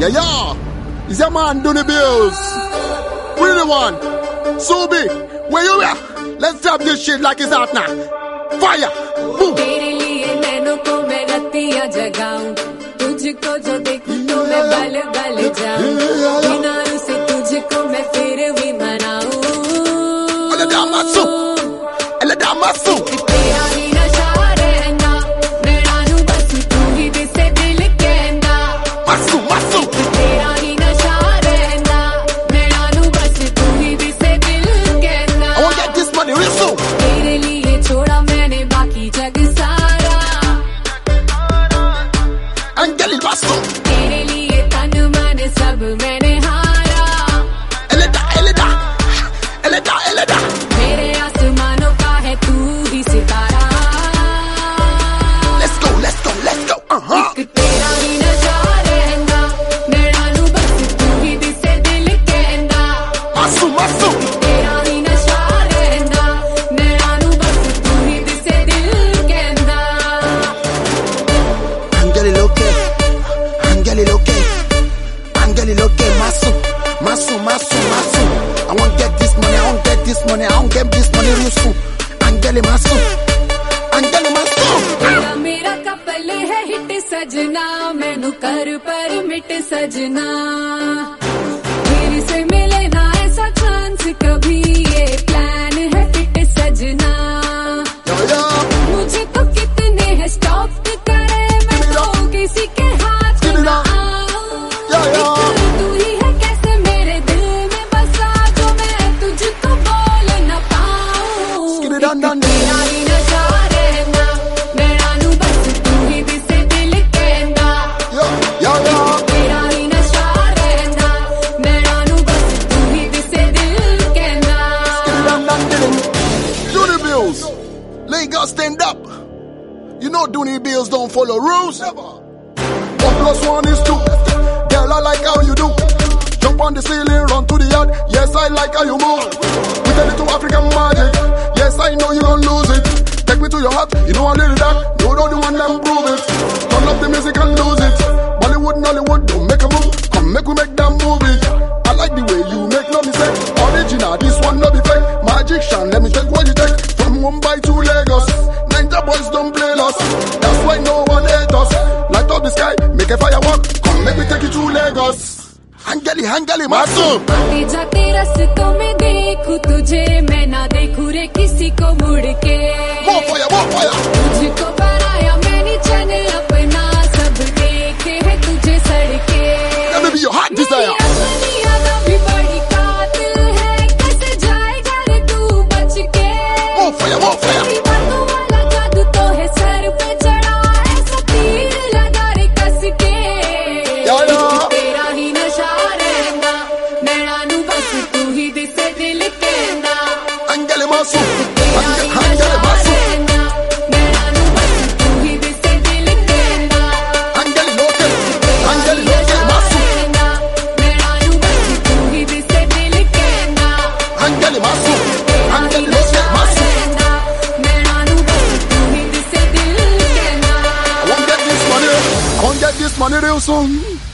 Yeah. Is your man Dooney Bills? We the one. Subi, where you at? Let's tap this shit like it's hot now. Fire. Boom. तेरे लिए नैनों को मैं रत्तियां जगाऊं, तुझको जो देखूं तो मैं गल गल जाऊं, किनारों से तुझको मैं फिर भी मनाऊं। Ele dá maço. तेरा ही नशा रहना, नैना नू बस तू ही दिसे दिल कहना। Maço. तेरा ही नशा रहना, नैना नू बस तू ही दिसे दिल कहना। I want to get this money real soon. तेरे लिए छोड़ा मैंने बाकी जग सारा, Angeli Maço. तेरे लिए तन मन सब मैंने हारा। Ele dá. मेरे आसमानों का है तू ही सितारा। Let's go. एक तेरा ही नशा रहना, नैना नू बस तू ही दिसे दिल कहना। Maço. तेरा ही नशा रहना, नैना नू बस तू ही दिसे दिल कहना। Angeli Loke. Maço. I want to get this money. I want to get this money real soon. Angeli Maço. तेरा मेरा कपल है हिट सजना, मैनू कर परमिट सजना। फिर से मिले ना ऐसा चांस कभी, ये प्लान है फिट सजना। मुझे तो कितने हैं स्टॉप करे, मैं तो किसी के हाथ ना आऊं। तू ही है कैसे मेरे दिल में बसा, जो मैं तुझको बोल न पाऊं। तेरा ही नशा रहना, नैना नू बस तू ही दिसे दिल कहना। तेरा ही नशा रहना, नैना नू बस तू ही दिसे दिल कहना। Dooney Bills, Lagos stand up. You know Dooney Bills don't follow rules. 1+1 is 2. Girl, I like how you do. Jump on the ceiling, run to the yard. Yes, I like how you move. We tell it to African magic. Yes, I know you gon' lose it. Take me to your heart, you know I really that. You don't want them prove it. Turn up the music and lose it. Bollywood, Nollywood, don't make a move. Come make we make them move it. I like the way you make no mistake. Original, this one no be fake. Magician, let me take what you take. From Mumbai to Lagos, Ninja boys don't play us. That's why no one hate us. Light up the sky, make a firework. Come make me take you to Lagos. Angeli Maço. आते जाते रास्तों में देखूं तुझे, मैं ना देखूं रे किसी को मुड़ के। More fire. तुझको बनाया मैंने चन अपना, सब देखे है तुझे सड़के। Let me be your heart desire. अपनी यादें भी बड़ी कातिल है, कैसे जाएगा रे तू बच के। More fire. तेरी बातों वाला जादू तो है सर पे चढ़ा, ऐसा तीर लगा रे कस के। तेरा ही नशा रहना, नैना नू बस तू ही दिसे दिल कहना। Angeli Maço. तेरा ही नशा रहना, नैना नू बस तू ही दिसे दिल कहना। Angeli Loke. Angeli Loke Maço. नैना नू बस तू ही दिसे दिल कहना। Angeli Maço. तेरा ही नशा रहना, नैना नू बस तू ही दिसे दिल कहना। I want to get this money real soon.